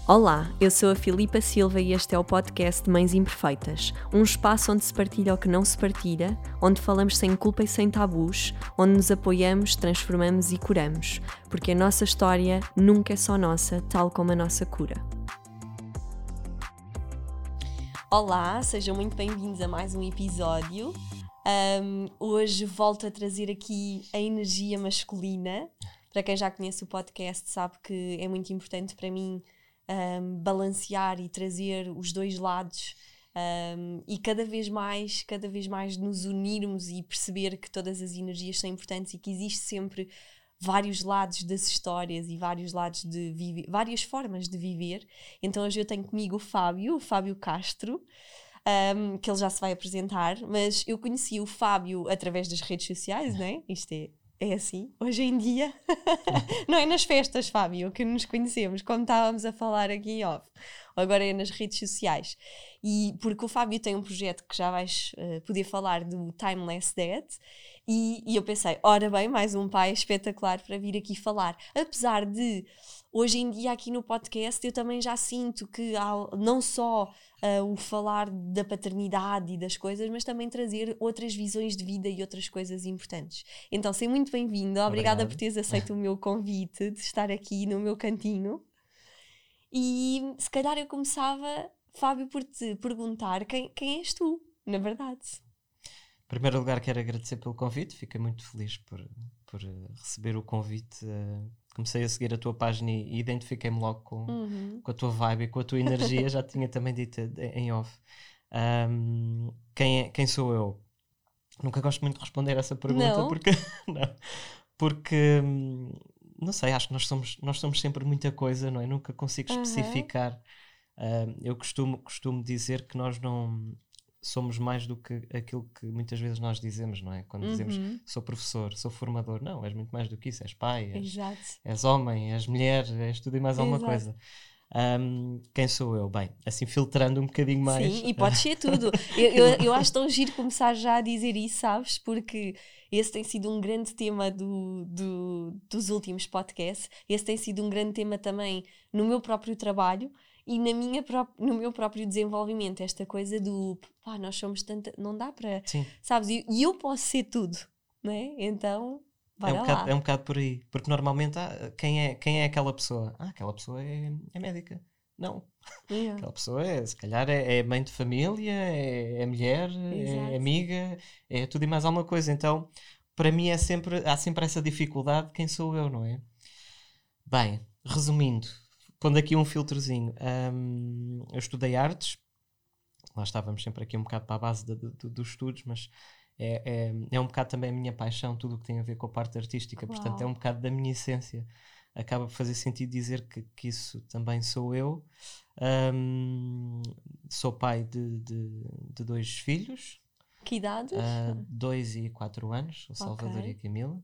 Olá, eu sou a Filipa Silva e este é o podcast de Mães Imperfeitas, um espaço onde se partilha o que não se partilha, onde falamos sem culpa e sem tabus, onde nos apoiamos, transformamos e curamos, porque a nossa história nunca é só nossa, tal como a nossa cura. Olá, sejam muito bem-vindos a mais um episódio. Hoje volto a trazer aqui a energia masculina. Para quem já conhece o podcast sabe que é muito importante para mim balancear e trazer os dois lados e cada vez mais nos unirmos e perceber que todas as energias são importantes e que existe sempre vários lados das histórias e vários lados de viver, várias formas de viver. Então hoje eu tenho comigo o Fábio Castro, que ele já se vai apresentar, mas eu conheci o Fábio através das redes sociais, não é? Isto é assim, hoje em dia. Não é nas festas, Fábio, que nos conhecemos, como estávamos a falar aqui em off. Agora é nas redes sociais. E porque o Fábio tem um projeto que já vais poder falar do Timeless Dad. E eu pensei, ora bem, mais um pai espetacular para vir aqui falar. Apesar de, hoje em dia aqui no podcast, eu também já sinto que há não só o falar da paternidade e das coisas, mas também trazer outras visões de vida e outras coisas importantes. Então, seja muito bem-vindo. Obrigada por teres aceito o meu convite de estar aqui no meu cantinho. E se calhar eu começava, Fábio, por te perguntar quem és tu, na verdade. Em primeiro lugar, quero agradecer pelo convite. Fiquei muito feliz por receber o convite. Comecei a seguir a tua página e identifiquei-me logo com a tua vibe e com a tua energia. Já tinha também dito em off. Quem sou eu? Nunca gosto muito de responder essa pergunta. Não? Porque não sei, acho que nós somos sempre muita coisa, não é? Nunca consigo especificar. Eu costumo dizer que nós não somos mais do que aquilo que muitas vezes nós dizemos, não é? Quando dizemos sou professor, sou formador, não, és muito mais do que isso, és pai, és homem, és mulher, és tudo e mais alguma coisa. Quem sou eu? Bem, assim filtrando um bocadinho mais. Sim, e pode ser tudo. Eu acho tão giro começar já a dizer isso, sabes? Porque esse tem sido um grande tema dos últimos podcasts. Esse tem sido um grande tema também no meu próprio trabalho e no meu próprio desenvolvimento. Esta coisa do, nós somos tanta... Não dá para... Sim. Sabes? E eu posso ser tudo, não é? Então... É um bocado por aí, porque normalmente quem é aquela pessoa? Aquela pessoa é médica. Não, aquela pessoa se calhar é mãe de família, é mulher, é amiga, é tudo e mais alguma coisa. Então, para mim há sempre essa dificuldade, quem sou eu, não é? Bem, resumindo, pondo aqui um filtrozinho, eu estudei artes, lá estávamos sempre aqui um bocado para a base dos estudos, mas é um bocado também a minha paixão, tudo o que tem a ver com a parte artística. Uau. Portanto é um bocado da minha essência, acaba por fazer sentido dizer que isso também sou eu. Sou pai de 2 filhos. Que idades? 2 e 4 anos, o Salvador e a Camila.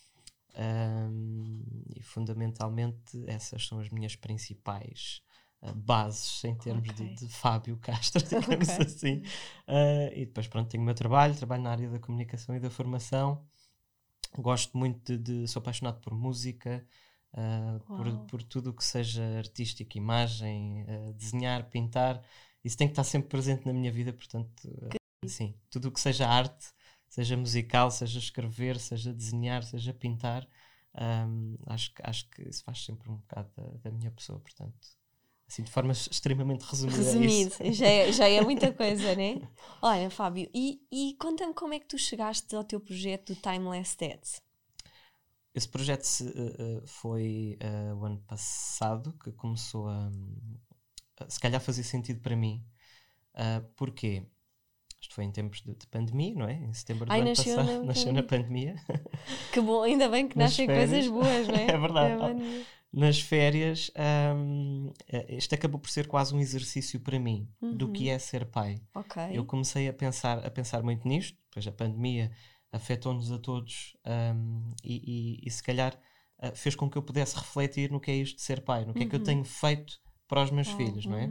E fundamentalmente essas são as minhas principais bases em termos de Fábio Castro, digamos assim. E depois pronto, tenho o meu trabalho na área da comunicação e da formação. Gosto muito sou apaixonado por música, por tudo o que seja artístico, imagem, desenhar, pintar. Isso tem que estar sempre presente na minha vida, portanto, sim, tudo o que seja arte, seja musical, seja escrever, seja desenhar, seja pintar, acho que isso faz sempre um bocado da minha pessoa, portanto, assim, de forma extremamente resumida. Já é muita coisa, né? Olha, Fábio, e conta-me como é que tu chegaste ao teu projeto do Timeless Dad? Esse projeto foi o ano passado que começou a se calhar fazer sentido para mim. Porquê? Isto foi em tempos de pandemia, não é? Em setembro do ano passado, nasceu na pandemia. Que bom, ainda bem que nascem coisas boas, não é? É verdade. Nas férias, isto acabou por ser quase um exercício para mim do que é ser pai. Eu comecei a pensar muito nisto, depois a pandemia afetou-nos a todos e se calhar fez com que eu pudesse refletir no que é isto de ser pai, no que é que eu tenho feito para os meus filhos, não é?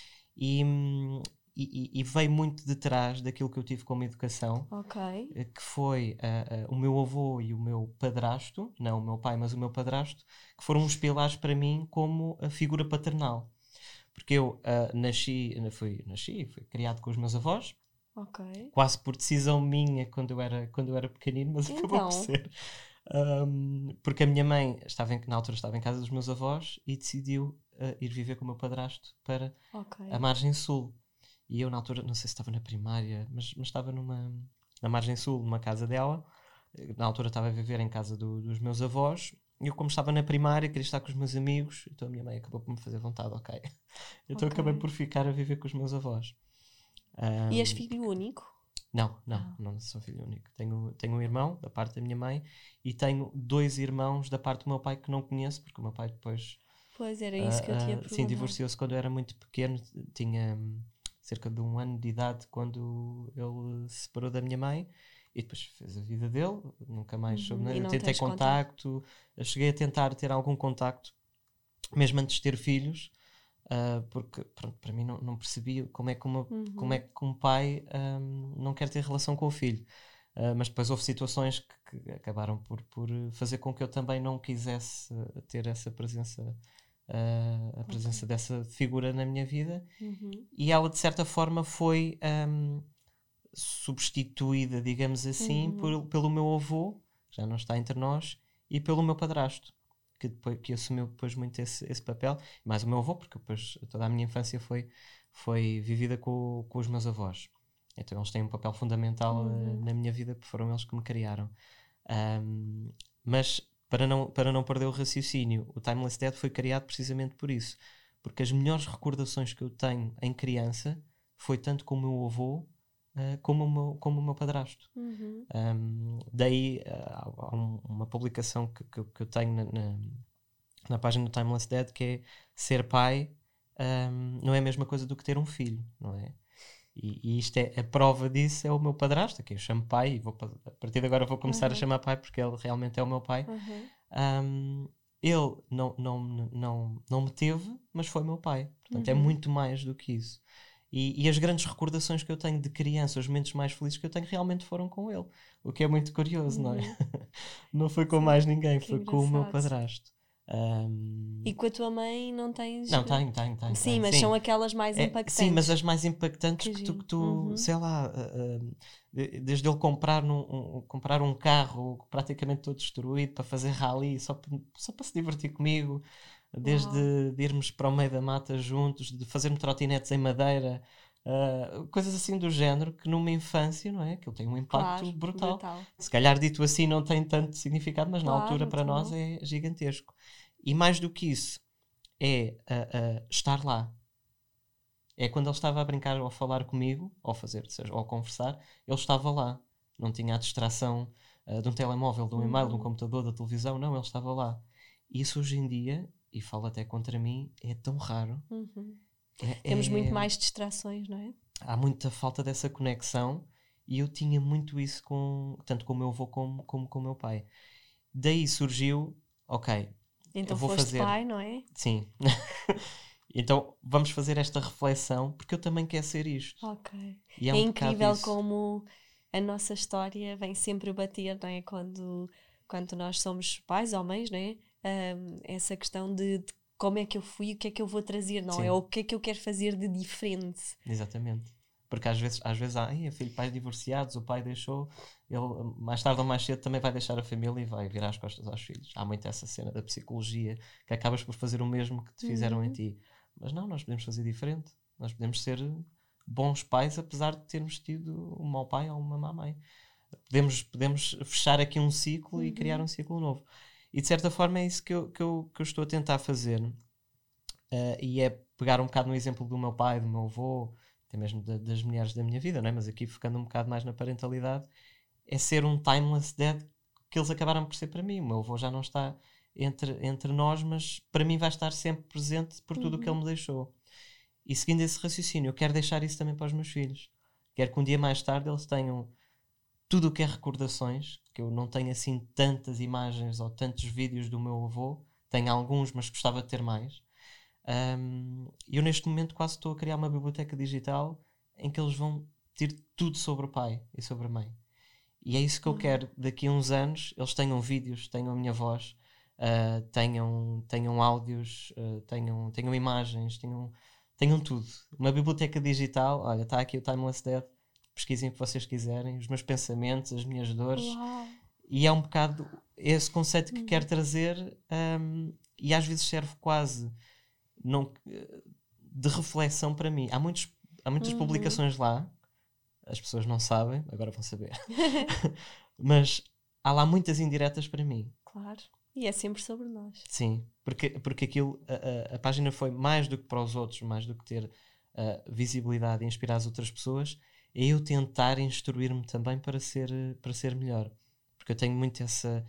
E veio muito de trás daquilo que eu tive como educação, que foi o meu avô e o meu padrasto, não o meu pai, mas o meu padrasto, que foram os pilares para mim como a figura paternal. porque eu fui criado com os meus avós, Ok. quase por decisão minha quando eu era pequenino, mas acabou por ser. Porque a minha mãe na altura estava em casa dos meus avós e decidiu ir viver com o meu padrasto para a margem sul. E eu na altura, não sei se estava na primária, mas estava na margem sul, numa casa dela. Na altura estava a viver em casa dos meus avós. E eu, como estava na primária, queria estar com os meus amigos, então a minha mãe acabou por me fazer vontade, ok. Então acabei por ficar a viver com os meus avós. E és filho único? Não sou filho único. Tenho um irmão da parte da minha mãe e tenho 2 irmãos da parte do meu pai que não conheço, porque o meu pai depois... Pois, era isso que eu te ia perguntar. Sim, divorciou-se quando eu era muito pequeno, tinha cerca de 1 ano de idade quando ele se separou da minha mãe e depois fez a vida dele, nunca mais soube nada. Tentei contacto, cheguei a tentar ter algum contacto, mesmo antes de ter filhos, porque pronto, para mim não percebia como é que um pai não quer ter relação com o filho. Mas depois houve situações que acabaram por fazer com que eu também não quisesse ter essa presença, a presença dessa figura na minha vida. E ela de certa forma foi substituída, digamos assim, pelo meu avô, que já não está entre nós, e pelo meu padrasto, que assumiu depois muito esse papel. Mais o meu avô, porque depois toda a minha infância foi vivida com os meus avós. Então eles têm um papel fundamental na minha vida, porque foram eles que me criaram. Mas para não perder o raciocínio, o Timeless Dad foi criado precisamente por isso, porque as melhores recordações que eu tenho em criança foi tanto com o meu avô como o meu padrasto. Daí há uma publicação que eu tenho na página do Timeless Dad, que é ser pai não é a mesma coisa do que ter um filho, não é? E isto é a prova disso, é o meu padrasto, que eu chamo pai, e a partir de agora vou começar a chamar pai, porque ele realmente é o meu pai. Ele não me teve, mas foi meu pai. Portanto, é muito mais do que isso. E as grandes recordações que eu tenho de criança, os momentos mais felizes que eu tenho, realmente foram com ele. O que é muito curioso, não é? Não foi com mais ninguém, foi com o meu padrasto. E com a tua mãe não tens... Não, tenho. Sim, mas são aquelas mais impactantes. Sim, mas as mais impactantes que tu sei lá, desde ele comprar um carro praticamente todo destruído para fazer rally, só para se divertir comigo, desde de irmos para o meio da mata juntos, de fazermos trotinetes em madeira, coisas assim do género, que numa infância, não é? Aquilo tem um impacto brutal. Se calhar dito assim não tem tanto significado, mas na altura para nós é gigantesco. E mais do que isso, é estar lá. É quando ele estava a brincar ou a falar comigo, ou a conversar, ele estava lá. Não tinha a distração de um telemóvel, de um e-mail, de um computador, da televisão. Não, ele estava lá. Isso hoje em dia, e falo até contra mim, é tão raro. Temos muito mais distrações, não é? Há muita falta dessa conexão, e eu tinha muito isso tanto com o meu avô como com o meu pai. Daí surgiu, ok, então eu vou foste pai, não é? Sim. Então vamos fazer esta reflexão, porque eu também quero ser isto. Ok. E é incrível como a nossa história vem sempre bater, não é? Quando nós somos pais ou mães, não é? Essa questão de como é que eu fui, o que é que eu vou trazer, não é? Ou o que é que eu quero fazer de diferente. Exatamente. Porque às vezes há filho, pais divorciados, o pai deixou, ele mais tarde ou mais cedo também vai deixar a família e vai virar as costas aos filhos. Há muito essa cena da psicologia, que acabas por fazer o mesmo que te fizeram em ti. Mas não, nós podemos fazer diferente. Nós podemos ser bons pais, apesar de termos tido um mau pai ou uma má mãe. Podemos fechar aqui um ciclo e criar um ciclo novo. E de certa forma é isso que eu estou a tentar fazer. E é pegar um bocado no exemplo do meu pai, do meu avô, até mesmo das mulheres da minha vida, não é? Mas aqui focando um bocado mais na parentalidade, é ser um timeless dad que eles acabaram por ser para mim. O meu avô já não está entre nós, mas para mim vai estar sempre presente por tudo o que ele me deixou. E seguindo esse raciocínio, eu quero deixar isso também para os meus filhos. Quero que um dia mais tarde eles tenham tudo o que é recordações, que eu não tenho assim tantas imagens ou tantos vídeos do meu avô. Tenho alguns, mas gostava de ter mais. Eu neste momento quase estou a criar uma biblioteca digital em que eles vão ter tudo sobre o pai e sobre a mãe. E é isso que eu quero. Daqui a uns anos eles tenham vídeos, tenham a minha voz, tenham áudios, tenham imagens, tenham tenham tudo. Uma biblioteca digital, olha, está aqui o Timeless Death, pesquisem o que vocês quiserem, os meus pensamentos, as minhas dores. Uau. E é um bocado esse conceito que quero trazer, e às vezes serve quase de reflexão para mim. Há muitas publicações lá, as pessoas não sabem, agora vão saber. Mas há lá muitas indiretas para mim. Claro. E é sempre sobre nós. Sim, porque aquilo, a página foi mais do que para os outros, mais do que ter visibilidade e inspirar as outras pessoas, é eu tentar instruir-me também para ser melhor. Porque eu tenho muito essa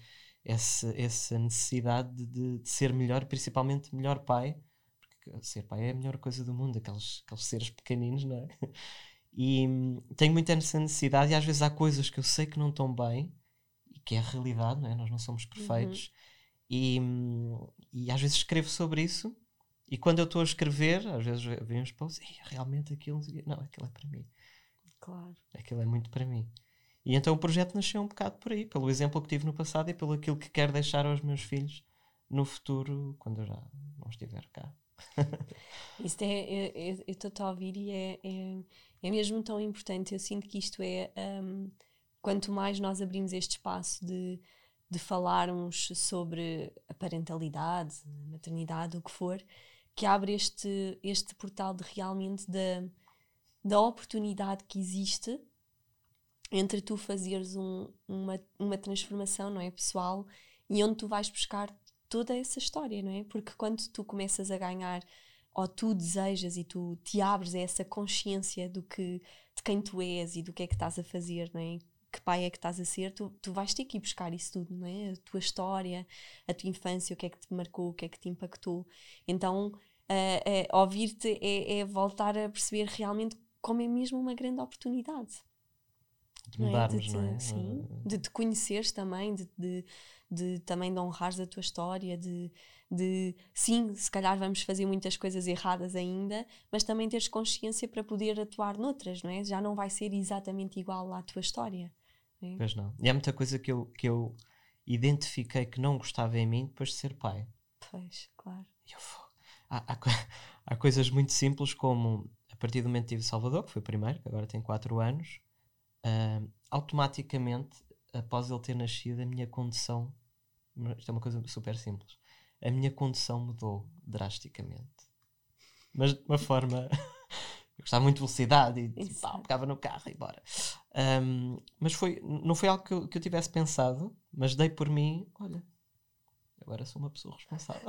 necessidade de ser melhor, principalmente melhor pai, porque ser pai é a melhor coisa do mundo, aqueles seres pequeninos, não é? E tenho muito essa necessidade, e às vezes há coisas que eu sei que não estão bem, e que é a realidade, não é? Nós não somos perfeitos, e às vezes escrevo sobre isso, e quando eu estou a escrever, às vezes vem uns posts, realmente aquilo, não, aquilo é para mim. Claro. Aquilo é muito para mim. E então o projeto nasceu um bocado por aí, pelo exemplo que tive no passado e pelo aquilo que quero deixar aos meus filhos no futuro, quando eu já não estiver cá. Isto eu estou a ouvir e é mesmo tão importante. Eu sinto que isto quanto mais nós abrimos este espaço de falarmos sobre a parentalidade, a maternidade, o que for, que abre este portal de realmente da oportunidade que existe entre tu fazeres uma transformação, não é, pessoal, e onde tu vais buscar toda essa história, não é? Porque quando tu começas a ganhar, ou tu desejas e tu te abres a essa consciência de quem tu és e do que é que estás a fazer, não é? Que pai é que estás a ser, tu vais ter que ir buscar isso tudo, não é? A tua história, a tua infância, o que é que te marcou, o que é que te impactou. Então, ouvir-te é voltar a perceber realmente como é mesmo uma grande oportunidade. De mudarmos, não é? Sim, de te conheceres também, de também de honrares a tua história, sim, se calhar vamos fazer muitas coisas erradas ainda, mas também teres consciência para poder atuar noutras, não é? Já não vai ser exatamente igual à tua história. Não é? Pois não. E há muita coisa que eu identifiquei que não gostava em mim depois de ser pai. Pois, claro. Há coisas muito simples como, a partir do momento que tive Salvador, que foi o primeiro, que agora tem 4 anos, automaticamente, após ele ter nascido, a minha condição, isto é uma coisa super simples, a minha condição mudou drasticamente. Mas de uma forma... Eu gostava muito de velocidade e pegava no carro e bora. Mas não foi algo que eu tivesse pensado, mas dei por mim, olha, agora sou uma pessoa responsável.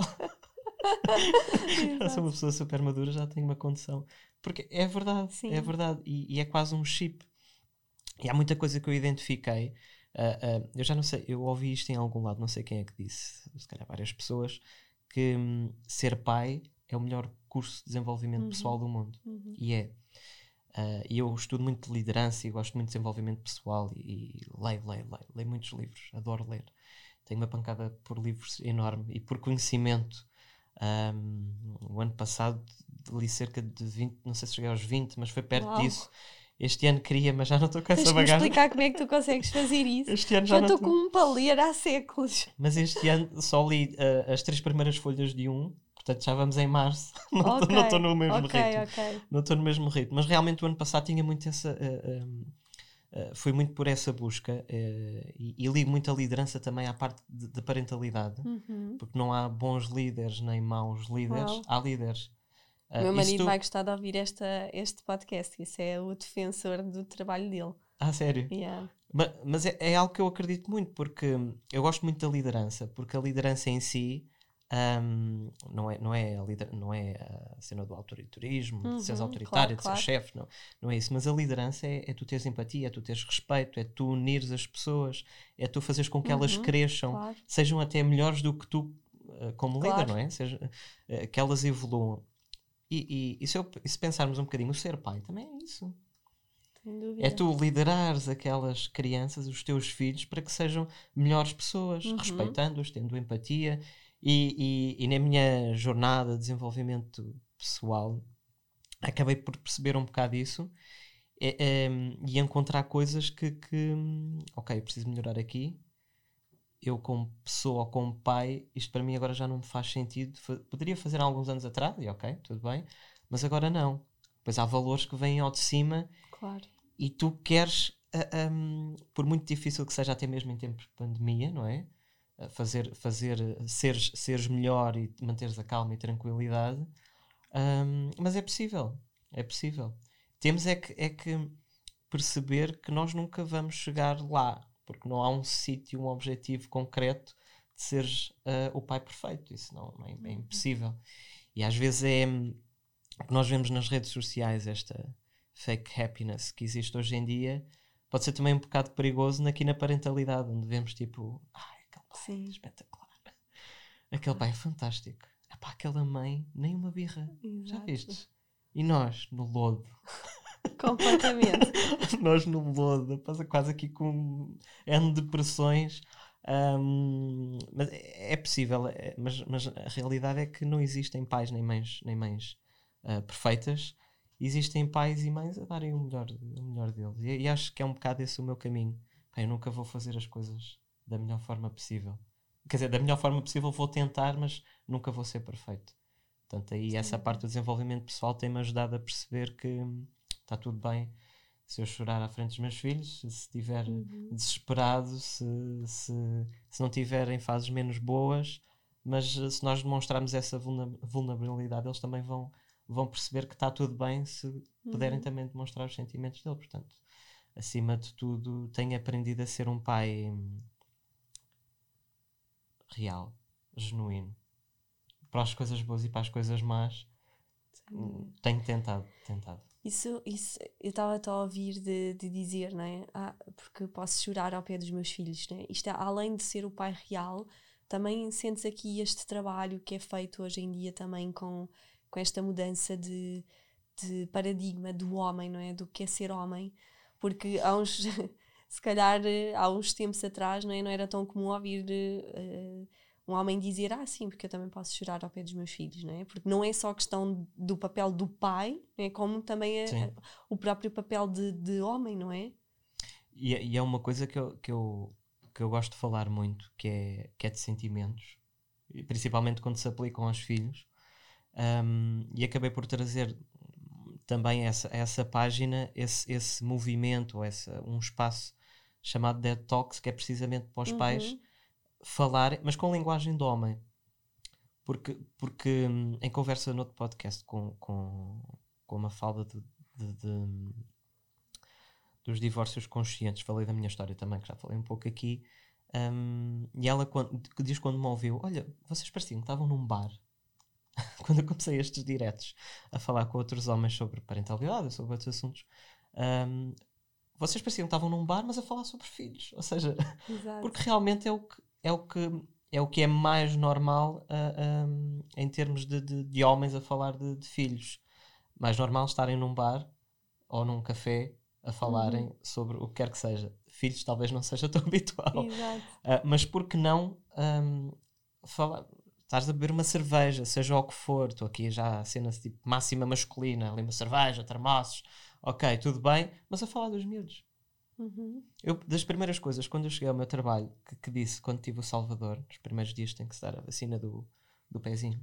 Já sou uma pessoa super madura, já tenho uma condição. Porque é verdade, sim. É verdade. E é quase um chip. E há muita coisa que eu identifiquei. Eu já não sei, eu ouvi isto em algum lado, não sei quem é que disse, se calhar várias pessoas, que ser pai é o melhor curso de desenvolvimento pessoal do mundo. E é. E eu estudo muito de liderança e gosto muito de desenvolvimento pessoal e leio muitos livros, adoro ler. Tenho uma pancada por livros enorme e por conhecimento. O ano passado li cerca de 20, não sei se cheguei aos 20, mas foi perto disso. Este ano queria, mas já não estou com essa bagagem. Tens-me explicar como é que tu consegues fazer isso. Este ano já estou com um para ler há séculos. Mas este ano só li as 3 primeiras folhas de portanto já vamos em março. Não estou no mesmo ritmo. Não estou no mesmo ritmo. Mas realmente o ano passado tinha muito essa... fui muito por essa busca e li muita liderança também à parte de parentalidade. Porque não há bons líderes nem maus líderes. Há líderes. O meu marido vai gostar de ouvir este podcast. Esse é o defensor do trabalho dele. Ah, sério? Yeah. Mas é algo que eu acredito muito, porque eu gosto muito da liderança, porque a liderança em si não é a cena do autoritarismo, de seres autoritário, claro. De ser chefe, não é isso. Mas a liderança é tu teres empatia, é tu teres respeito, é tu unires as pessoas, é tu fazeres com que elas cresçam, claro. Sejam até melhores do que tu como claro. Líder, não é? Que elas evoluam. E se pensarmos um bocadinho, o ser pai também é isso. É tu liderares aquelas crianças, os teus filhos, para que sejam melhores pessoas, respeitando-os, tendo empatia. E na minha jornada de desenvolvimento pessoal, acabei por perceber um bocado isso e encontrar coisas que ok, eu preciso melhorar aqui. eu como pessoa ou como pai, isto para mim agora já não me faz sentido. Poderia fazer há alguns anos atrás, e ok, tudo bem, mas agora não. Pois há valores que vêm ao de cima. Claro. E tu queres, por muito difícil que seja até mesmo em tempos de pandemia, não é? Seres melhor e manteres a calma e tranquilidade, mas é possível. Temos é que perceber que nós nunca vamos chegar lá, porque não há um sítio, um objetivo concreto de seres o pai perfeito. Isso não é impossível. E às vezes nós vemos nas redes sociais esta fake happiness que existe hoje em dia, pode ser também um bocado perigoso aqui na parentalidade, onde vemos tipo, aquele pai é espetacular, aquele pai é fantástico, epá, aquela mãe, nem uma birra. Exato. Já viste? E nós no lodo. Completamente. Nós no lodo, quase aqui com N depressões. Mas é possível, mas a realidade é que não existem pais nem mães perfeitas. Existem pais e mães a darem o melhor deles. E acho que é um bocado esse o meu caminho. Eu nunca vou fazer as coisas da melhor forma possível. Quer dizer, da melhor forma possível vou tentar, mas nunca vou ser perfeito. Portanto, aí essa parte do desenvolvimento pessoal tem-me ajudado a perceber que está tudo bem se eu chorar à frente dos meus filhos, se estiver desesperado, se não estiver em fases menos boas, mas se nós demonstrarmos essa vulnerabilidade, eles também vão perceber que está tudo bem se puderem também demonstrar os sentimentos dele. Portanto, acima de tudo, tenho aprendido a ser um pai real, genuíno. Para as coisas boas e para as coisas más, tenho tentado. Isso eu estava-te a ouvir de dizer, não é? Porque posso chorar ao pé dos meus filhos, não é? Isto além de ser o pai real, também sentes aqui este trabalho que é feito hoje em dia também com esta mudança de paradigma do homem, não é? Do que é ser homem. Porque se calhar há uns tempos atrás, não era tão comum ouvir um homem dizer, sim, porque eu também posso chorar ao pé dos meus filhos, não é? Porque não é só questão do papel do pai, não é? Como também o próprio papel de homem, não é? E é uma coisa que eu gosto de falar muito, que é de sentimentos, principalmente quando se aplicam aos filhos. E acabei por trazer também essa página, esse movimento, um espaço chamado Dead Talks, que é precisamente para os pais falarem, mas com linguagem de homem. Porque em conversa no outro podcast com uma falda dos divórcios conscientes, falei da minha história também, que já falei um pouco aqui, e ela diz quando me ouviu, olha, vocês pareciam que estavam num bar quando eu comecei estes diretos a falar com outros homens sobre parentalidade, sobre outros assuntos, vocês pareciam que estavam num bar, mas a falar sobre filhos. Ou seja, porque realmente é o que é mais normal em termos de homens a falar de filhos. Mais normal estarem num bar ou num café a falarem sobre o que quer que seja. Filhos talvez não seja tão habitual. Mas por que não falar... Estás a beber uma cerveja, seja o que for, estou aqui já a cena tipo máxima masculina, ali uma cerveja, termossos, ok, tudo bem, mas a falar dos miúdos. Eu, das primeiras coisas, quando eu cheguei ao meu trabalho, que disse quando tive o Salvador, nos primeiros dias tem que se dar a vacina do pezinho.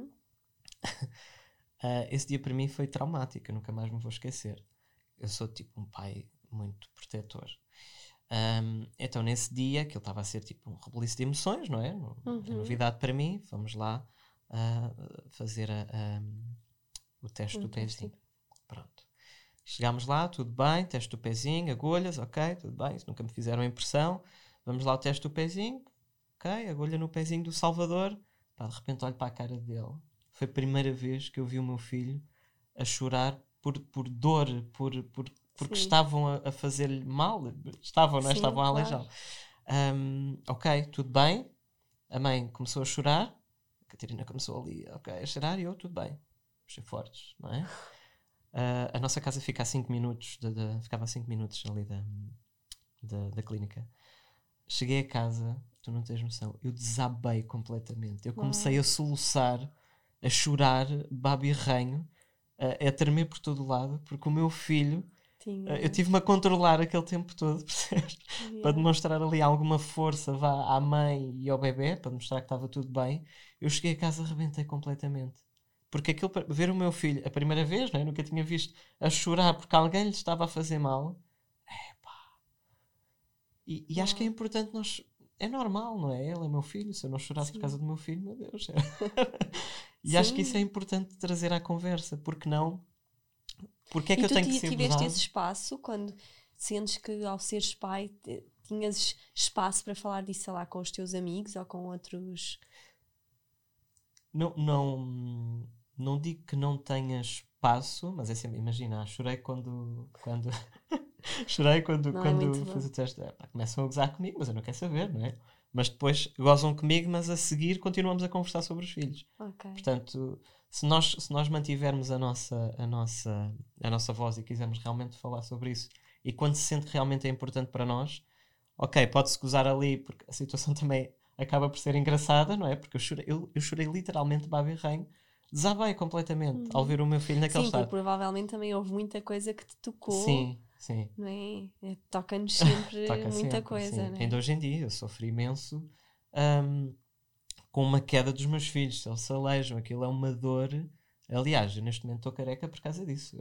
Esse dia para mim foi traumático, eu nunca mais me vou esquecer. Eu sou tipo um pai muito protetor. Então nesse dia, que ele estava a ser tipo um rebuliço de emoções, não é? É novidade para mim, vamos lá fazer o teste do pezinho. Pronto. Chegámos lá, tudo bem, teste do pezinho, agulhas, ok, tudo bem, isso nunca me fizeram impressão. Vamos lá ao teste do pezinho, ok, agulha no pezinho do Salvador. Pá, de repente olho para a cara dele. Foi a primeira vez que eu vi o meu filho a chorar por dor, porque estavam a fazer-lhe mal. Estavam, não é? Estavam a aleijá-lo. Ok, tudo bem. A mãe começou a chorar. A Catarina começou ali, ok, a chorar, e eu, tudo bem. Puxei fortes, não é? A nossa casa fica a 5 minutos, ficava a 5 minutos ali da clínica. Cheguei a casa, tu não tens noção, eu desabei completamente. Eu comecei a soluçar, a chorar, babirranho, a tremer por todo lado, porque o meu filho Eu tive-me a controlar aquele tempo todo, percebes? Para demonstrar ali alguma força à mãe e ao bebê, para demonstrar que estava tudo bem. Eu cheguei a casa e arrebentei completamente. Porque aquilo, ver o meu filho, a primeira vez, não é? Nunca tinha visto, a chorar porque alguém lhe estava a fazer mal. E acho que é importante nós... É normal, não é? Ele é meu filho. Se eu não chorasse por causa do meu filho, meu Deus. E acho que isso é importante trazer à conversa. Porque não... Porque é que eu tenho que ser tiveste gozado? esse espaço quando sentes que ao seres pai tinhas espaço para falar disso, sei lá, com os teus amigos ou com outros... Não digo que não tenha espaço, mas é sempre... Imagina, chorei quando chorei quando fiz o teste. Começam a gozar comigo, mas eu não quero saber, não é? Mas depois gozam comigo, mas a seguir continuamos a conversar sobre os filhos. Okay. Portanto, se nós mantivermos a nossa voz e quisermos realmente falar sobre isso, e quando se sente que realmente é importante para nós, ok, pode-se gozar ali, porque a situação também acaba por ser engraçada, não é? Porque eu chorei literalmente babi ranho, desabei completamente ao ver o meu filho naquele estado. Sim, porque provavelmente também houve muita coisa que te tocou. Sim. Não é? Toca-nos sempre muita coisa, sim. não é? Ainda hoje em dia eu sofri imenso com uma queda dos meus filhos, se eles se aleijam, aquilo é uma dor. Aliás, eu neste momento estou careca por causa disso.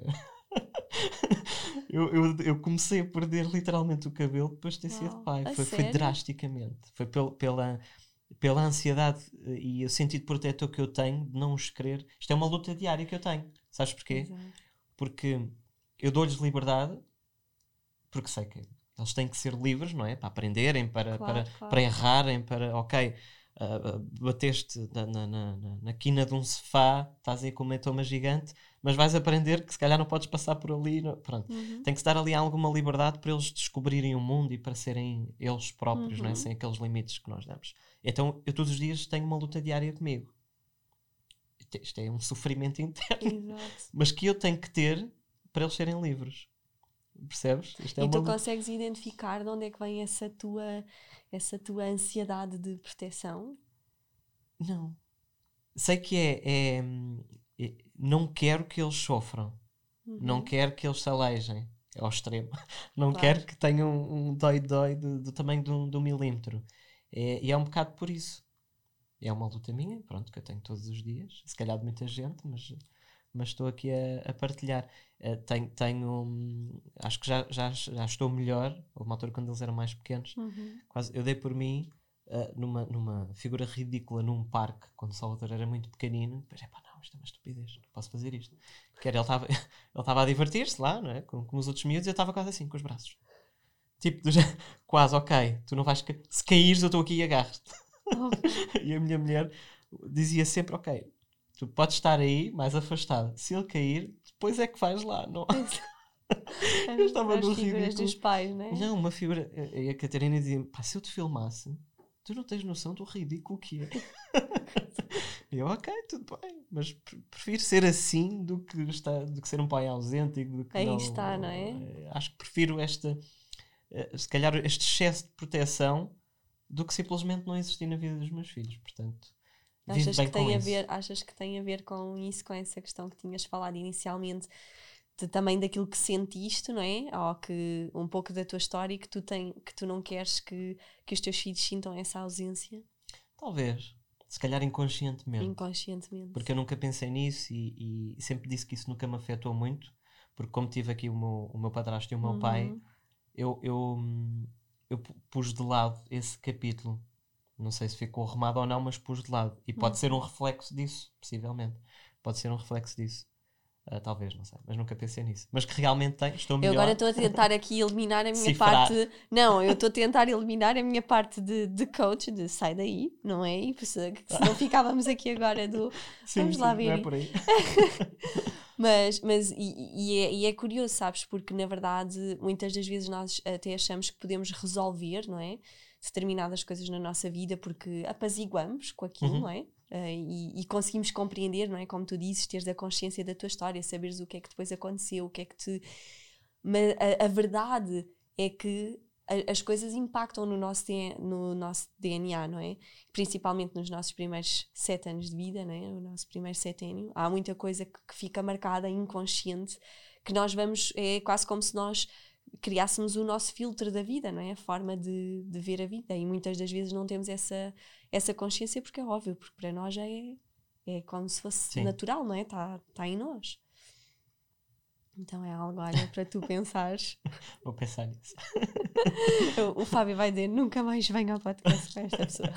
eu comecei a perder literalmente o cabelo depois de ter sido pai. Foi drasticamente. Foi pela ansiedade e o sentido protetor que eu tenho de não os querer. Isto é uma luta diária que eu tenho. Sabes porquê? Exato. Porque eu dou-lhes liberdade, porque sei que eles têm que ser livres, não é? Para aprenderem, para errarem, para, ok, bateste na quina de um sofá, estás aí com uma toma gigante, mas vais aprender que se calhar não podes passar por ali. Pronto. Tem que se dar ali alguma liberdade para eles descobrirem o mundo e para serem eles próprios, não é? Sem aqueles limites que nós damos. Então eu todos os dias tenho uma luta diária comigo. Isto é um sofrimento interno, mas que eu tenho que ter para eles serem livres. Percebes? E tu consegues identificar de onde é que vem essa tua ansiedade de proteção? Não. Sei que não quero que eles sofram. Não quero que eles se alejem. É ao extremo. Não quero que tenham um dói-dói do tamanho de um milímetro. E é um bocado por isso. É uma luta minha, pronto, que eu tenho todos os dias. Se calhar de muita gente, mas estou aqui a partilhar. Acho que já estou melhor. Houve uma altura quando eles eram mais pequenos. Quase, eu dei por mim numa figura ridícula num parque, quando o Salvador era muito pequenino. Depois, não, isto é uma estupidez, não posso fazer isto. Ele estava a divertir-se lá, não é? Como os outros miúdos, e eu estava quase assim, com os braços. Tipo, quase, ok, tu não vais... Se caíres, eu estou aqui e agarro-te. E a minha mulher dizia sempre, ok, tu podes estar aí mais afastado. Se ele cair, depois é que vais lá. Não? Eu estava no figuras dos pais, não é? Não, uma figura. E a Catarina dizia-me, se eu te filmasse, tu não tens noção do ridículo que é. E eu, ok, tudo bem, mas prefiro ser assim do que ser um pai ausente. Do que aí está, não é? Acho que prefiro se calhar este excesso de proteção do que simplesmente não existir na vida dos meus filhos. Portanto, achas que tem a ver com isso, com essa questão que tinhas falado inicialmente, também daquilo que sentiste, não é? Ou que um pouco da tua história que tu não queres que os teus filhos sintam essa ausência? Talvez. Se calhar inconscientemente. Porque eu nunca pensei nisso e sempre disse que isso nunca me afetou muito, porque como tive aqui o meu padrasto e o meu pai, eu pus de lado esse capítulo. Não sei se ficou arrumado ou não, mas pus de lado. E pode ser um reflexo disso, possivelmente. Pode ser um reflexo disso. Talvez, não sei. Mas nunca pensei nisso. Mas que realmente estou melhor. Eu agora estou a tentar aqui eliminar a minha parte... Não, eu estou a tentar eliminar a minha parte de coach, de sai daí, não é? E senão ficávamos aqui agora vamos lá ver. Não é por aí. Mas é curioso, sabes? Porque na verdade muitas das vezes nós até achamos que podemos resolver, não é? Determinadas coisas na nossa vida porque apaziguamos com aquilo, não é? E conseguimos compreender, não é? Como tu dizes, teres a consciência da tua história, saberes o que é que depois aconteceu, o que é que te... Mas a verdade é que as coisas impactam no nosso DNA, não é? Principalmente nos nossos primeiros 7 anos de vida, não é? O nosso primeiro seténio. Há muita coisa que fica marcada, inconsciente, que nós vamos, é quase como se nós criássemos o nosso filtro da vida, não é? A forma de ver a vida. E muitas das vezes não temos essa consciência porque é óbvio, porque para nós já é como se fosse Sim. natural, não é? Está em nós. Então é algo, olha, para tu pensares. Vou pensar nisso. O Fábio vai dizer, nunca mais venha ao podcast com esta pessoa.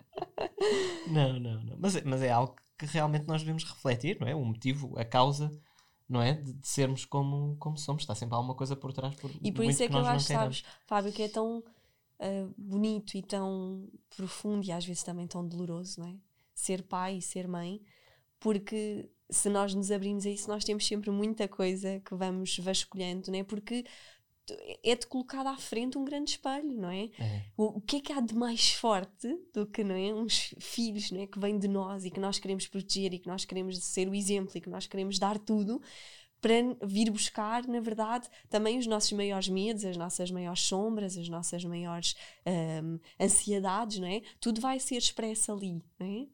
Não. Mas é algo que realmente nós devemos refletir, não é? O motivo, a causa, não é? De sermos como somos. Está sempre alguma coisa por trás. E por isso é que eu acho, sabes, Fábio, que é tão bonito e tão profundo e às vezes também tão doloroso, não é? Ser pai e ser mãe, porque se nós nos abrimos a isso, nós temos sempre muita coisa que vamos vasculhando, não é? Porque é-te colocado à frente um grande espelho, não é? O que é que há de mais forte do que, não é? Uns filhos, não é? Que vêm de nós e que nós queremos proteger e que nós queremos ser o exemplo e que nós queremos dar tudo para vir buscar, na verdade, também os nossos maiores medos, as nossas maiores sombras, as nossas maiores ansiedades, não é? Tudo vai ser expresso ali, não é?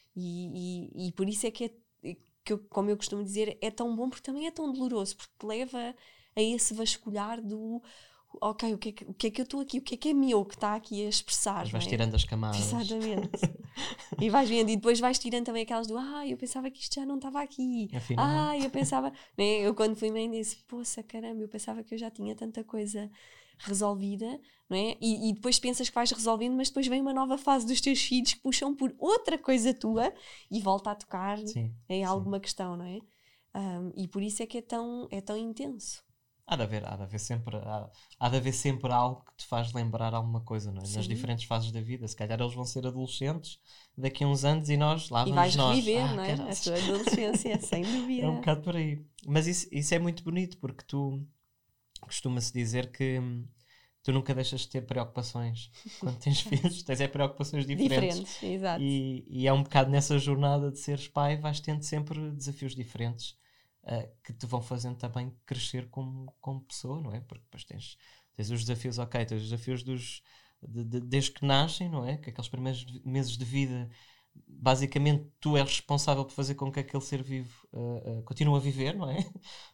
E por isso é que como eu costumo dizer, é tão bom porque também é tão doloroso, porque te leva a esse vasculhar do ok, o que é que eu estou aqui, o que é meu que está aqui a expressar. Mas vais tirando as camadas. Exatamente. E vais vendo, e depois vais tirando também aquelas do eu pensava que isto já não estava aqui. Afinal. Eu pensava, né? Eu quando fui mãe disse, poça caramba, eu pensava que eu já tinha tanta coisa resolvida, não é? E depois pensas que vais resolvendo, mas depois vem uma nova fase dos teus filhos que puxam por outra coisa tua e volta a tocar em alguma questão, não é? E por isso é que é tão intenso. Há de haver sempre algo que te faz lembrar alguma coisa, não é? Nas diferentes fases da vida. Se calhar eles vão ser adolescentes daqui a uns anos e nós lá vamos nós. E vais reviver, não é? A tua adolescência, sem dúvida. É um bocado por aí. Mas isso é muito bonito, porque tu costuma-se dizer que tu nunca deixas de ter preocupações quando tens filhos, tens preocupações diferentes. Exato. E é um bocado nessa jornada de seres pai, vais tendo sempre desafios diferentes que te vão fazendo também crescer como pessoa, não é? Porque depois tens os desafios, tens os desafios desde que nascem, não é? Que aqueles primeiros meses de vida, basicamente tu és responsável por fazer com que aquele ser vivo continue a viver, não é?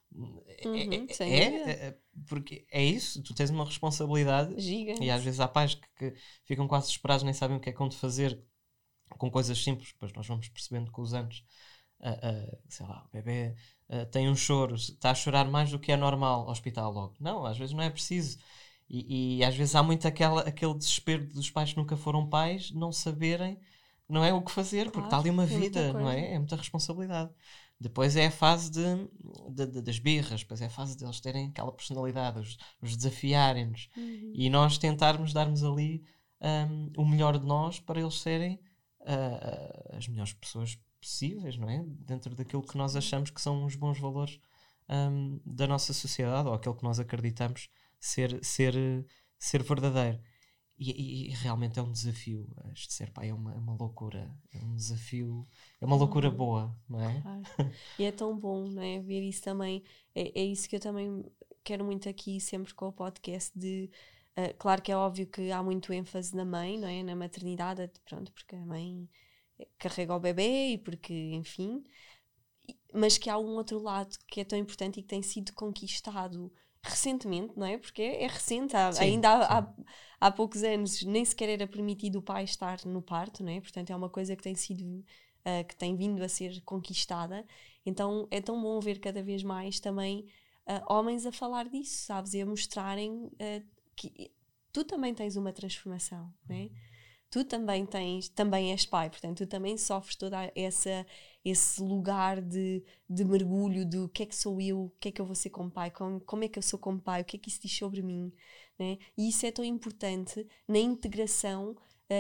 Porque é isso, tu tens uma responsabilidade gigante. E às vezes há pais que ficam quase desesperados, nem sabem o que é que vão de fazer com coisas simples. Depois nós vamos percebendo com os anos, sei lá, o bebê tem um choro, está a chorar mais do que é normal, hospital logo. Não, às vezes não é preciso. E às vezes há muito aquele desespero dos pais que nunca foram pais, não saberem, não é, o que fazer, porque está ali uma vida, não é? É muita responsabilidade. Depois é a fase das birras, depois é a fase deles terem aquela personalidade, os desafiarem-nos e nós tentarmos darmos ali o melhor de nós para eles serem as melhores pessoas possíveis, não é? Dentro daquilo que nós achamos que são os bons valores da nossa sociedade ou aquilo que nós acreditamos ser verdadeiro. E realmente é um desafio. Este ser pai é uma loucura, é um desafio, é uma loucura boa, não é? Claro. E é tão bom, não é? Ver isso também, é isso que eu também quero muito aqui, sempre com o podcast de, claro que é óbvio que há muito ênfase na mãe, não é? Na maternidade, pronto, porque a mãe carrega o bebê e porque, enfim, mas que há um outro lado que é tão importante e que tem sido conquistado recentemente, não é? Porque é recente, há poucos anos nem sequer era permitido o pai estar no parto, não é? Portanto é uma coisa que tem sido, que tem vindo a ser conquistada. Então é tão bom ver cada vez mais também homens a falar disso, sabes? E a mostrarem que tu também tens uma transformação, não é? Tu também és pai, portanto tu também sofres toda esse lugar de mergulho do que é que sou eu, o que é que eu vou ser como pai, como é que eu sou como pai, o que é que isso diz sobre mim, né? E isso é tão importante na integração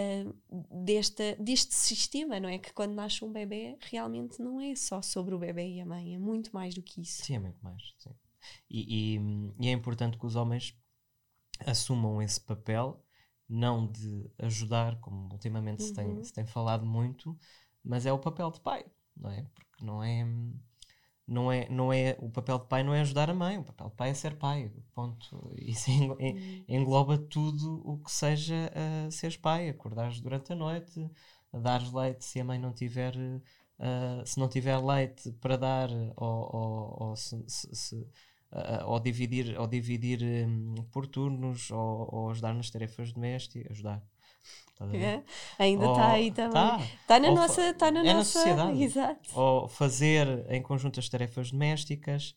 deste sistema, não é? Que quando nasce um bebê realmente não é só sobre o bebê e a mãe, é muito mais do que isso. Sim, é muito mais, sim. E é importante que os homens assumam esse papel, não de ajudar, como ultimamente se tem falado muito, mas é o papel de pai, não é? Porque não é... o papel de pai não é ajudar a mãe, o papel de pai é ser pai, ponto. Isso engloba tudo o que seja seres pai, acordares durante a noite, dares leite se a mãe não tiver, se não tiver leite para dar, ou dividir por turnos, ou ajudar nas tarefas domésticas, ajudar. Ainda está aí também. Está na nossa. É na sociedade. Exato. Ou fazer em conjunto as tarefas domésticas.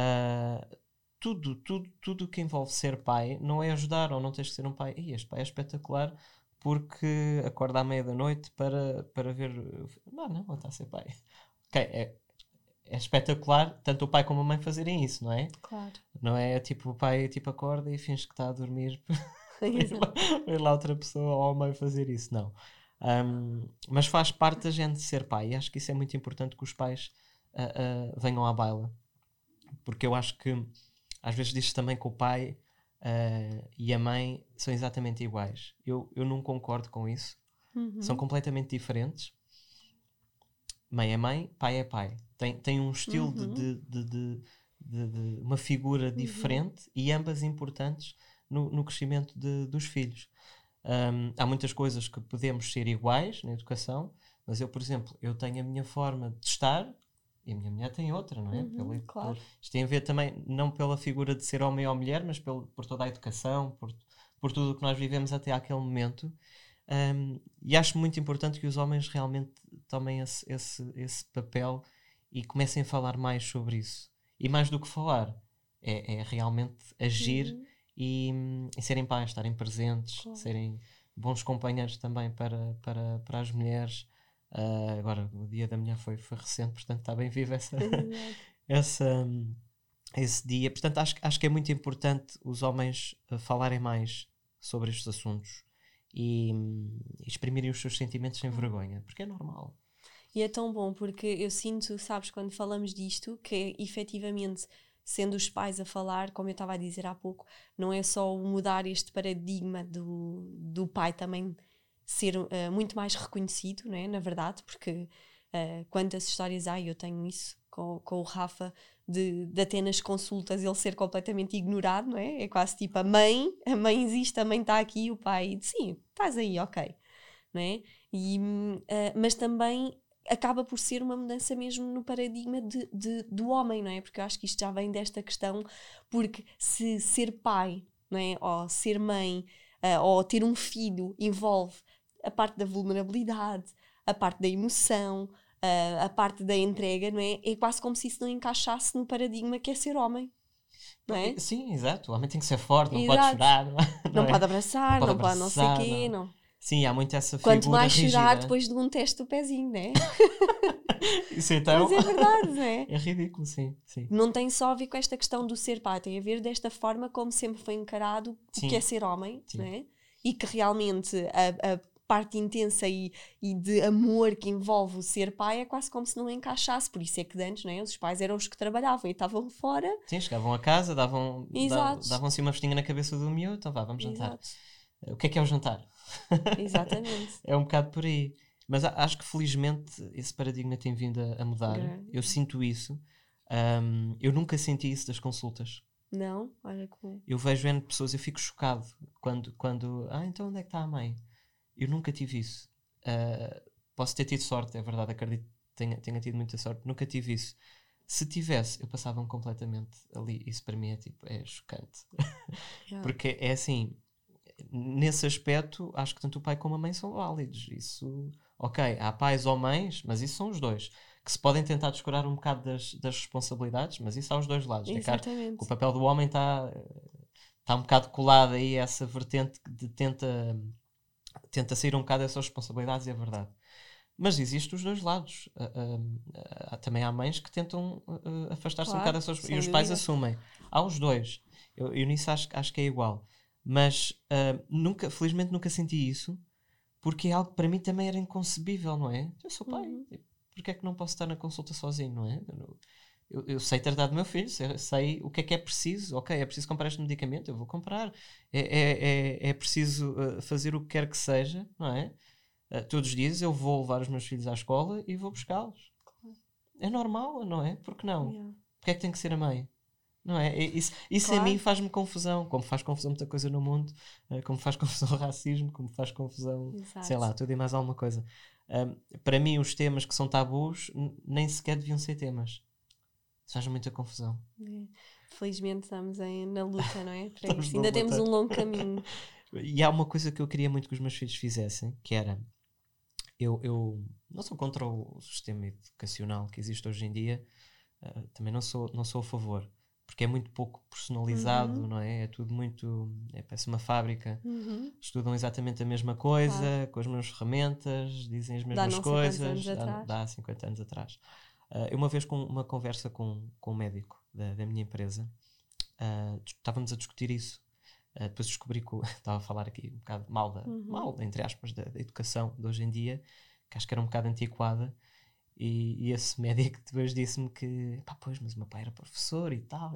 Tudo que envolve ser pai não é ajudar, ou não tens que ser um pai. Este pai é espetacular porque acorda à meia da noite para ver. Não está a ser pai. É espetacular tanto o pai como a mãe fazerem isso, não é? Claro. Não é tipo o pai acorda e finge que está a dormir. Ver lá outra pessoa ou a mãe fazer isso, não. Mas faz parte da gente ser pai, e acho que isso é muito importante, que os pais venham à baila, porque eu acho que às vezes diz-se também que o pai e a mãe são exatamente iguais. Eu não concordo com isso. São completamente diferentes. Mãe é mãe, pai é pai. Tem um estilo de uma figura diferente, e ambas importantes no crescimento dos filhos. Há muitas coisas que podemos ser iguais na educação, mas eu, por exemplo, eu tenho a minha forma de estar e a minha mulher tem outra, não é? Claro. Isto tem a ver também, não pela figura de ser homem ou mulher, mas por toda a educação, por tudo o que nós vivemos até àquele momento. E acho muito importante que os homens realmente tomem esse papel e comecem a falar mais sobre isso. E mais do que falar, é realmente agir e serem pais, estarem presentes, serem bons companheiros também para as mulheres. Agora, o Dia da Mulher foi recente, portanto está bem vivo esse dia. Portanto, acho que é muito importante os homens falarem mais sobre estes assuntos e exprimirem os seus sentimentos sem vergonha, porque é normal. E é tão bom, porque eu sinto, sabes, quando falamos disto, que efetivamente, sendo os pais a falar, como eu estava a dizer há pouco, não é só mudar este paradigma do pai também ser muito mais reconhecido, não é? Na verdade, porque quantas histórias há, e eu tenho isso com o Rafa, de até nas consultas ele ser completamente ignorado, não é? É quase tipo a mãe existe, a mãe está aqui, o pai, sim, estás aí, ok, não é? Mas também acaba por ser uma mudança mesmo no paradigma do homem, não é? Porque eu acho que isto já vem desta questão, porque se ser pai, não é? Ou ser mãe, ou ter um filho, envolve a parte da vulnerabilidade, a parte da emoção, a parte da entrega, não é? É quase como se isso não encaixasse no paradigma que é ser homem, não é? Sim, exato. O homem tem que ser forte, não pode chorar. Não pode abraçar, não pode não sei o quê, não. Sim, há muito essa figura quanto mais rígida. chorar depois de um teste do pezinho, não é? Isso então... Mas é verdade, não é? É ridículo, sim. Não tem só a ver com esta questão do ser pai, tem a ver desta forma como sempre foi encarado o que é ser homem, não é? E que realmente a parte intensa e de amor que envolve o ser pai é quase como se não encaixasse. Por isso é que antes, não é? Os pais eram os que trabalhavam e estavam fora. Sim, chegavam a casa, davam-se uma vestinha na cabeça do miúdo, então vamos jantar. Exato. O que é o jantar? Exatamente. É um bocado por aí. Mas acho que felizmente esse paradigma tem vindo a mudar. Eu sinto isso. Eu nunca senti isso das consultas. Não? Olha como... Eu vejo N pessoas, eu fico chocado quando então onde é que está a mãe? Eu nunca tive isso. Posso ter tido sorte, é verdade, acredito que tenha tido muita sorte. Nunca tive isso. Se tivesse, eu passava-me completamente ali. Isso para mim é chocante. Porque é assim, nesse aspecto, acho que tanto o pai como a mãe são válidos. Isso, ok, há pais ou mães, mas isso são os dois. Que se podem tentar descurar um bocado das responsabilidades, mas isso há os dois lados. Exatamente. É claro que o papel do homem está um bocado colado aí, essa vertente de tenta sair um bocado dessas responsabilidades, é verdade. Mas existem os dois lados. Também há mães que tentam afastar-se um bocado dessas... E os pais assumem. Há os dois. Eu nisso acho que é igual. Mas felizmente nunca senti isso, porque é algo que para mim também era inconcebível, não é? Eu sou pai. Porque é que não posso estar na consulta sozinho, não é? Eu sei tratar do meu filho, sei o que é preciso. Ok, é preciso comprar este medicamento, eu vou comprar. É preciso fazer o que quer que seja, não é? Todos os dias eu vou levar os meus filhos à escola e vou buscá-los. É normal, não é? Porque não? Yeah. Porque é que tem que ser a mãe? Não é? Isso Claro. a mim faz-me confusão, como faz confusão muita coisa no mundo, como faz confusão o racismo, como faz confusão, Exato. sei lá, tudo e mais alguma coisa. Para mim, os temas que são tabus nem sequer deviam ser temas. Isso faz muita confusão. Felizmente estamos na luta, não é? Para Estamos isso. na Ainda temos luta. um longo caminho. E há uma coisa que eu queria muito que os meus filhos fizessem, que era, eu não sou contra o sistema educacional que existe hoje em dia, também não sou a favor, porque é muito pouco personalizado, não é? É tudo muito, parece uma fábrica. Estudam exatamente a mesma coisa, Claro. com as mesmas ferramentas, dizem as Dá mesmas não sei quantos coisas, anos atrás. dá 50 anos atrás. Eu uma vez com uma conversa com um médico da minha empresa, estávamos a discutir isso. Depois descobri que estava a falar aqui um bocado mal, entre aspas, da educação de hoje em dia, que acho que era um bocado antiquada, e esse médico depois disse-me que, pá, pois, mas o meu pai era professor e tal.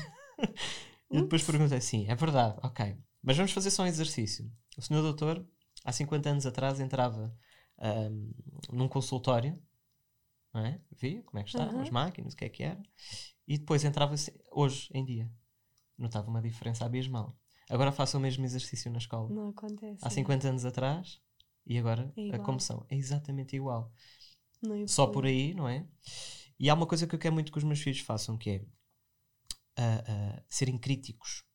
E depois perguntei, sim, é verdade, ok, mas vamos fazer só um exercício. O senhor doutor, há 50 anos atrás, entrava num consultório, não é? Via como é que estavam as máquinas, o que é que era, e depois entrava hoje em dia. Notava uma diferença abismal. Agora façam o mesmo exercício na escola. Não acontece. Há 50 anos atrás e agora É a comissão é exatamente igual. Não Só por aí, não é? E há uma coisa que eu quero muito que os meus filhos façam, que é serem críticos.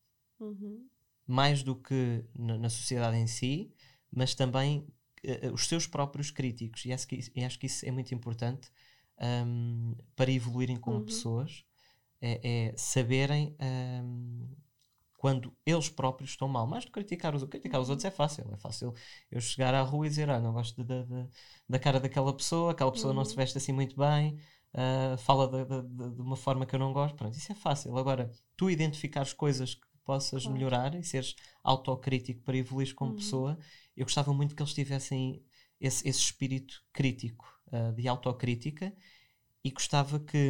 Mais do que na sociedade em si, mas também os seus próprios críticos. E acho que isso é muito importante para evoluírem como pessoas. É saberem quando eles próprios estão mal. Mais do que criticar os outros é fácil. É fácil eu chegar à rua e dizer, não gosto da cara daquela pessoa, aquela pessoa não se veste assim muito bem, fala de uma forma que eu não gosto. Pronto, isso é fácil. Agora, tu identificares coisas que possas melhorar e seres autocrítico para evoluir como pessoa, eu gostava muito que eles tivessem esse espírito crítico, de autocrítica, e gostava que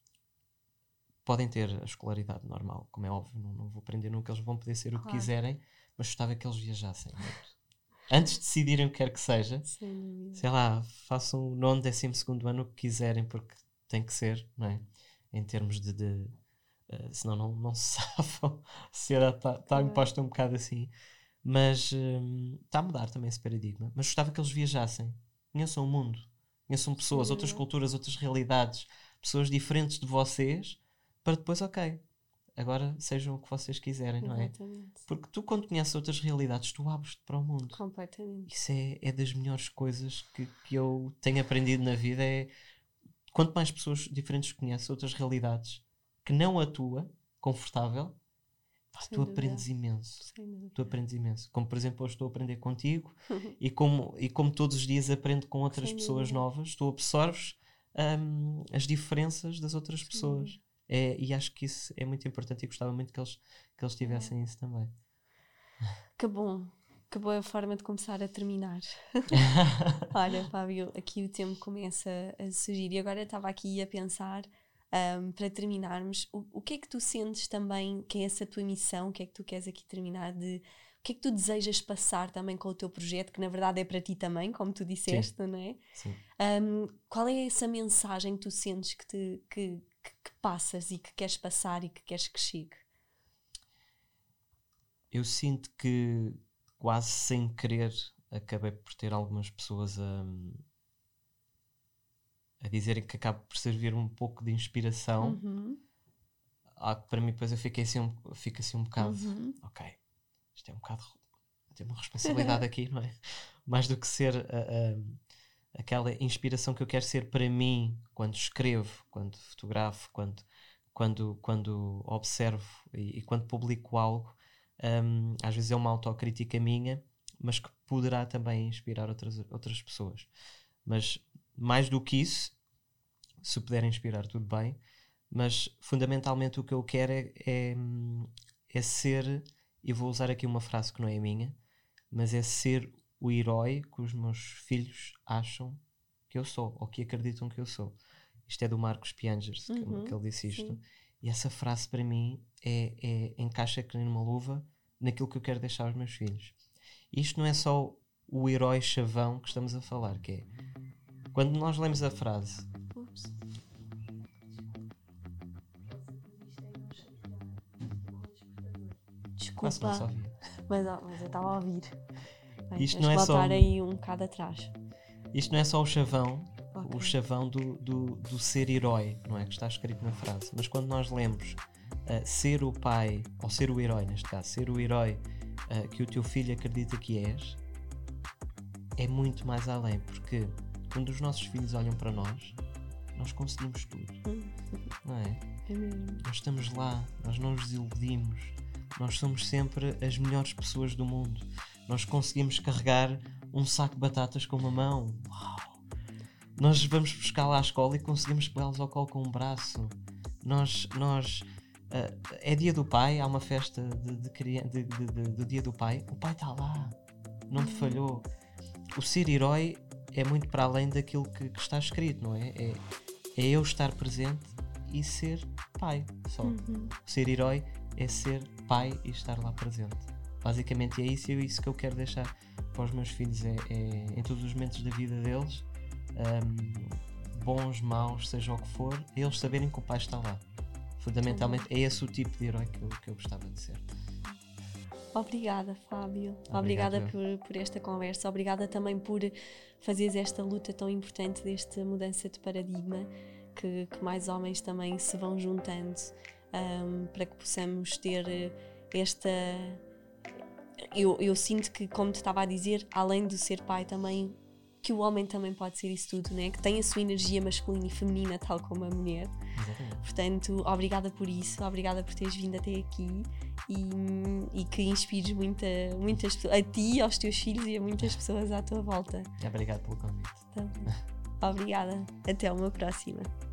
podem ter a escolaridade normal, como é óbvio, não vou aprender nunca, eles vão poder ser o que quiserem, mas gostava que eles viajassem muito. Antes de decidirem o que quer que seja, sei lá, façam o 9º, 12º ano o que quiserem, porque tem que ser, não é? Em termos senão não se safam. A sociedade está imposta um bocado assim. Mas está a mudar também esse paradigma. Mas gostava que eles viajassem, conheçam o mundo, conheçam pessoas, outras culturas, outras realidades, pessoas diferentes de vocês, para depois, ok, agora sejam o que vocês quiserem, não é? Porque tu, quando conheces outras realidades, tu abres-te para o mundo. Completamente. Isso é das melhores coisas que eu tenho aprendido na vida. Quanto mais pessoas diferentes conheces, outras realidades, que não a tua, confortável, tu aprendes imenso. Tu aprendes imenso. Como, por exemplo, hoje estou a aprender contigo e como todos os dias aprendo com outras pessoas novas, tu absorves as diferenças das outras pessoas. E acho que isso é muito importante e gostava muito que eles tivessem isso também. Que bom. Que boa forma de começar a terminar. Olha, Fábio, aqui o tempo começa a surgir e agora estava aqui a pensar, para terminarmos, o que é que tu sentes também que é essa tua missão, o que é que tu queres aqui terminar o que é que tu desejas passar também com o teu projeto, que na verdade é para ti também, como tu disseste, não é? Sim. Qual é essa mensagem que tu sentes que passas e que queres passar e que queres que chegue? Eu sinto que quase sem querer acabei por ter algumas pessoas a dizerem que acabo por servir um pouco de inspiração. Para mim depois eu fico assim um bocado, ok, isto é um bocado, tem uma responsabilidade aqui, não é? Mais do que ser aquela inspiração que eu quero ser para mim quando escrevo, quando fotografo, quando observo e quando publico algo. Às vezes é uma autocrítica minha, mas que poderá também inspirar outras pessoas. Mas mais do que isso, se puder inspirar, tudo bem, mas fundamentalmente o que eu quero é ser, e vou usar aqui uma frase que não é minha, mas é ser o herói que os meus filhos acham que eu sou, ou que acreditam que eu sou. Isto é do Marcos Piangers, que ele disse isto. Sim. E essa frase para mim encaixa que nem numa luva naquilo que eu quero deixar aos meus filhos. E isto não é só o herói chavão que estamos a falar, que é quando nós lemos a frase desculpa. Quase não se ouvia. Mas eu estava a ouvir. Bem, Isto vamos não é só- voltar aí um bocado atrás. Isto não é só o chavão, Ok. o chavão do ser herói, não é? Que está escrito na frase. Mas quando nós lemos ser o pai, ou ser o herói neste caso, ser o herói que o teu filho acredita que és, é muito mais além, porque quando os nossos filhos olham para nós conseguimos tudo, não é? É mesmo. Nós estamos lá, nós não nos iludimos, nós somos sempre as melhores pessoas do mundo, nós conseguimos carregar um saco de batatas com uma mão. Uau! Nós vamos buscar lá à escola e conseguimos pegá-los ao colo com um braço. É dia do pai, há uma festa do dia do pai, o pai está lá, não me falhou. O ser herói é muito para além daquilo que está escrito, não é? É eu estar presente e ser pai só. Ser herói é ser pai e estar lá presente. Basicamente é isso, e é isso que eu quero deixar para os meus filhos, em todos os momentos da vida deles, bons, maus, seja o que for, eles saberem que o pai está lá. Fundamentalmente é esse o tipo de herói que eu gostava de ser. Obrigada, Fábio. Obrigado, Obrigada por esta conversa. Obrigada também por fazeres esta luta tão importante desta mudança de paradigma, que mais homens também se vão juntando, para que possamos ter esta... Eu sinto que, como te estava a dizer, além de ser pai também, que o homem também pode ser isso tudo, né? Que tem a sua energia masculina e feminina tal como a mulher. Exatamente. Portanto, obrigada por isso, obrigada por teres vindo até aqui e que inspires muitas pessoas, a ti, aos teus filhos e a muitas pessoas à tua volta. Obrigado pelo convite. Obrigada, até uma próxima.